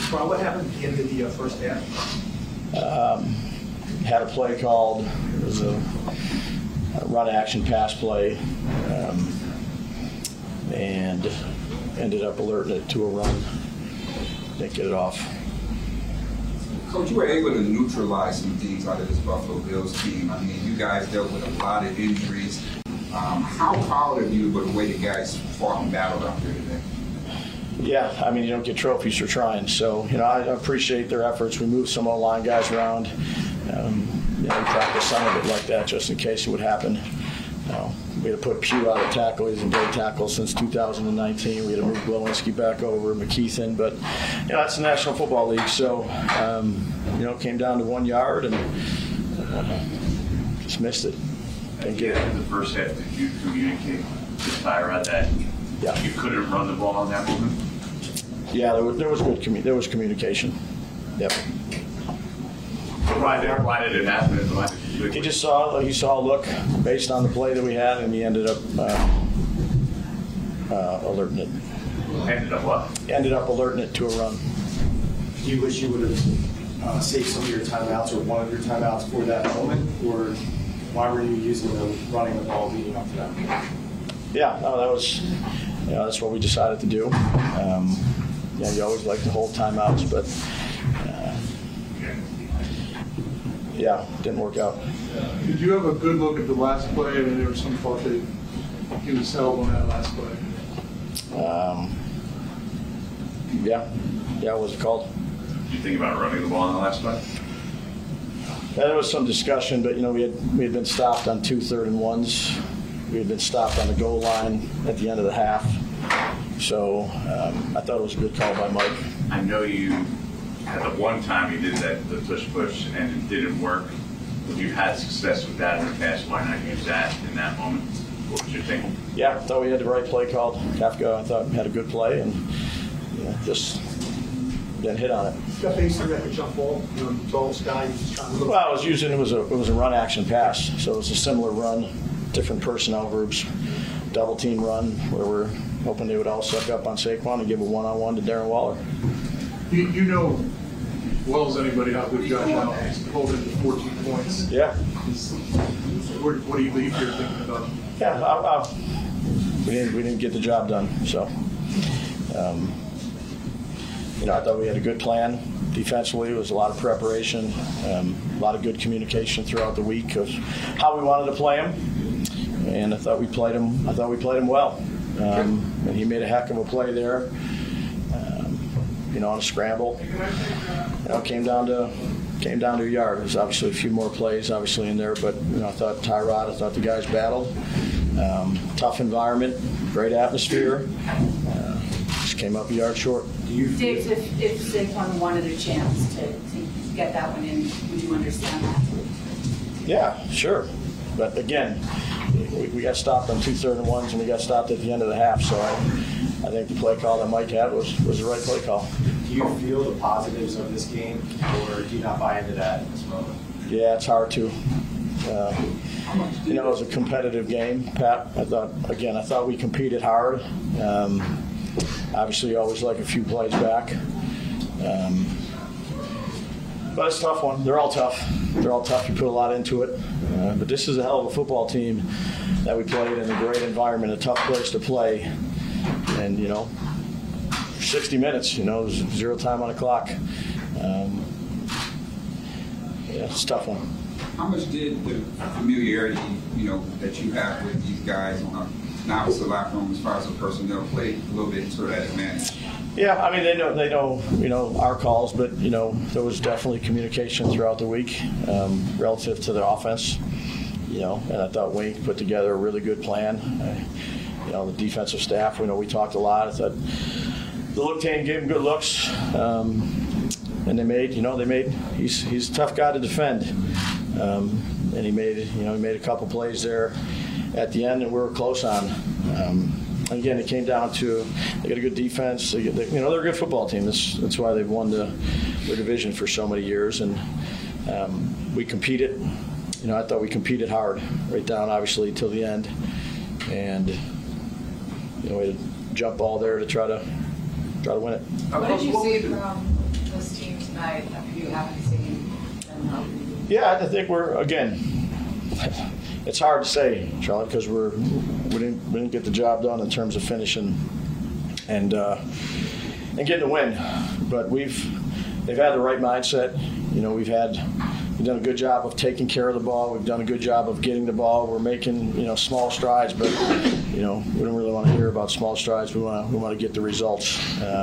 Well, what happened at the end of the first half? Had a play called. It was a run action pass play, and ended up alerting it to a run. Didn't get it off. Coach, you were able to neutralize some things out of this Buffalo Bills team. I mean, you guys dealt with a lot of injuries. How proud of you with the way the guys fought and battled out there today? Yeah, I mean, you don't get trophies for trying. So, I appreciate their efforts. We moved some O-line guys around. We practiced some of it like that just in case it would happen. We had to put Pugh out of tackle. He's in great tackle since 2019. We had to move Glowinski back over, McKeithen. But, that's the National Football League. So, it came down to 1 yard and just missed it. In the first half, did you communicate to Tyrod that you couldn't run the ball in that moment? Yeah, there was communication. Yep. Why did it happen? He saw a look based on the play that we had, and he ended up alerting it. Ended up what? Ended up alerting it to a run. Do you wish you would have saved some of your timeouts or one of your timeouts for that moment, or why were you using them running the ball leading up to that? Yeah, no, that was that's what we decided to do. You always like to hold timeouts, but didn't work out. Did you have a good look at the last play? I mean, there was some thought that he was held on that last play. What was it called? Did you think about running the ball on the last play? There was some discussion, but we had been stopped on 2 3rd-and-1s. We had been stopped on the goal line at the end of the half. So I thought it was a good call by Mike. I know you at the one time you did the push and it didn't work. If you had success with that in the past, why not use that in that moment? What was your thinking? Yeah, I thought we had the right play called. Kafka, I thought, had a good play and just didn't hit on it. Got based on that jump ball, tallest guy, just trying to look. Well, it was a run action pass, so it was a similar run, different personnel groups, double team run where we're hoping they would all suck up on Saquon and give a one-on-one to Darren Waller. You know well as anybody how good Josh Allen is to hold it to 14 points. Yeah. What do you leave here thinking about? Yeah, we didn't get the job done, so. I thought we had a good plan defensively. It was a lot of preparation, a lot of good communication throughout the week of how we wanted to play him, and I thought we played him well. And he made a heck of a play there, on a scramble. Came down to a yard. There's obviously a few more plays obviously in there, but I thought Tyrod, I thought the guys battled. Tough environment, great atmosphere. Just came up a yard short. Dave, if Saquon wanted a chance to get that one in, would you understand that? Yeah, sure. But again, we got stopped on 2 3rd-and-1s and we got stopped at the end of the half. So I think the play call that Mike had was the right play call. Do you feel the positives of this game, or do you not buy into that at this moment? Yeah, it's hard to. It was a competitive game, Pat. I thought we competed hard. Obviously, you always like a few plays back. But it's a tough one. They're all tough. You put a lot into it. But this is a hell of a football team that we played in a great environment, a tough place to play. And, 60 minutes, there's 0 time on the clock. It's a tough one. How much did the familiarity, that you have with these guys, now it's the locker room as far as the personnel play, a little bit into that advantage? Yeah, I mean they know our calls, but there was definitely communication throughout the week relative to the offense. And I thought Wink put together a really good plan. The defensive staff, we talked a lot. I thought the look team gave him good looks, and they made. He's a tough guy to defend, and he made a couple plays there at the end, and we were close on. Again, it came down to they got a good defense. They're a good football team. That's why they've won their division for so many years, and we competed. I thought we competed hard, right down obviously till the end, and we had a jump ball there to try to win it. What did you see from tonight after you haven't seen them? Yeah, I think we're, again, it's hard to say, Charlie, because we didn't get the job done in terms of finishing and getting a win. But they've had the right mindset. You know, we've done a good job of taking care of the ball. We've done a good job of getting the ball. We're making, you know, small strides, but, you know, we don't really want to hear about small strides. We want to get the results.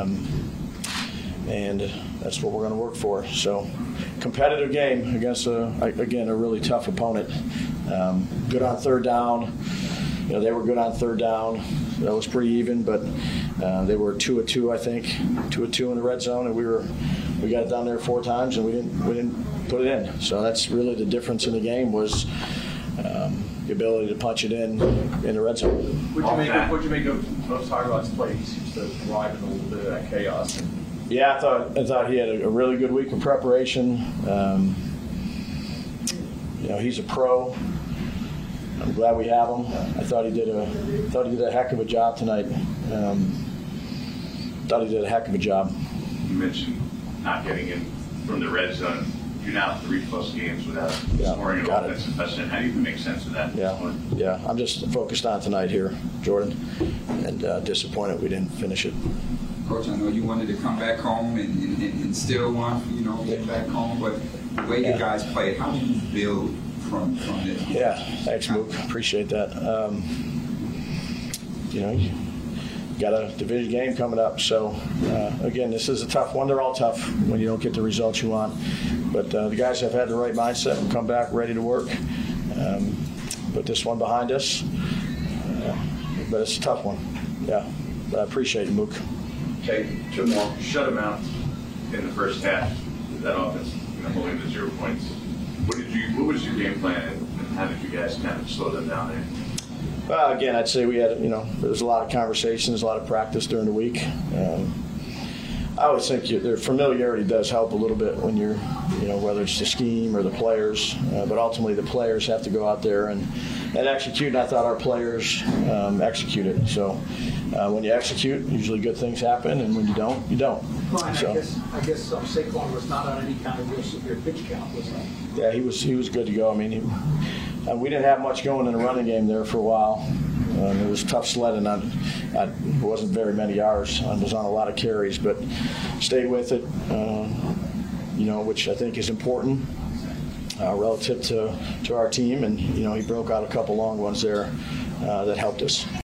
And that's what we're going to work for. So, competitive game against, again, a really tough opponent. Good on third down. You know, they were good on third down. That was pretty even, but they were 2 of 2, I think, 2 of 2 in the red zone, and we got it down there 4 times, and we didn't put it in. So that's really the difference in the game was the ability to punch it in the red zone. What'd you make of Tyrod's play? He seems to thrive in a little bit of that chaos. Yeah, I thought he had a really good week of preparation. You know, he's a pro. I'm glad we have him. I thought he did a heck of a job tonight. Thought he did a heck of a job. You mentioned not getting in from the red zone. You're now 3+ games without scoring an offensive touchdown. How do you make sense of that? Yeah. I'm just focused on tonight here, Jordan, and disappointed we didn't finish it. Coach, I know you wanted to come back home and still want, you know, get back home, but the way you guys played, how do you build from this? Yeah, thanks, Mook. Appreciate that. You know, you got a division game coming up, so again, this is a tough one. They're all tough when you don't get the results you want, but the guys have had the right mindset and come back ready to work. Put this one behind us, but it's a tough one. Yeah, but I appreciate it, Mook. Okay, 2 more. Shut them out in the first half. That offense, you know, holding to 0 points. What was your game plan, and how did you guys kind of slow them down there? Well, again, I'd say we had, you know, there was a lot of conversations, a lot of practice during the week. I always think their familiarity does help a little bit when you're, you know, whether it's the scheme or the players, but ultimately the players have to go out there and execute, and I thought our players executed. So when you execute, usually good things happen, and when you don't, you don't. Brian, So, I guess Saquon was not on any kind of real severe pitch count, was he? yeah, he was good to go. I mean, we didn't have much going in the running game there for a while. It was tough sledding. It wasn't very many yards. I was on a lot of carries, but stayed with it, you know, which I think is important relative to our team. And, you know, he broke out a couple long ones there that helped us.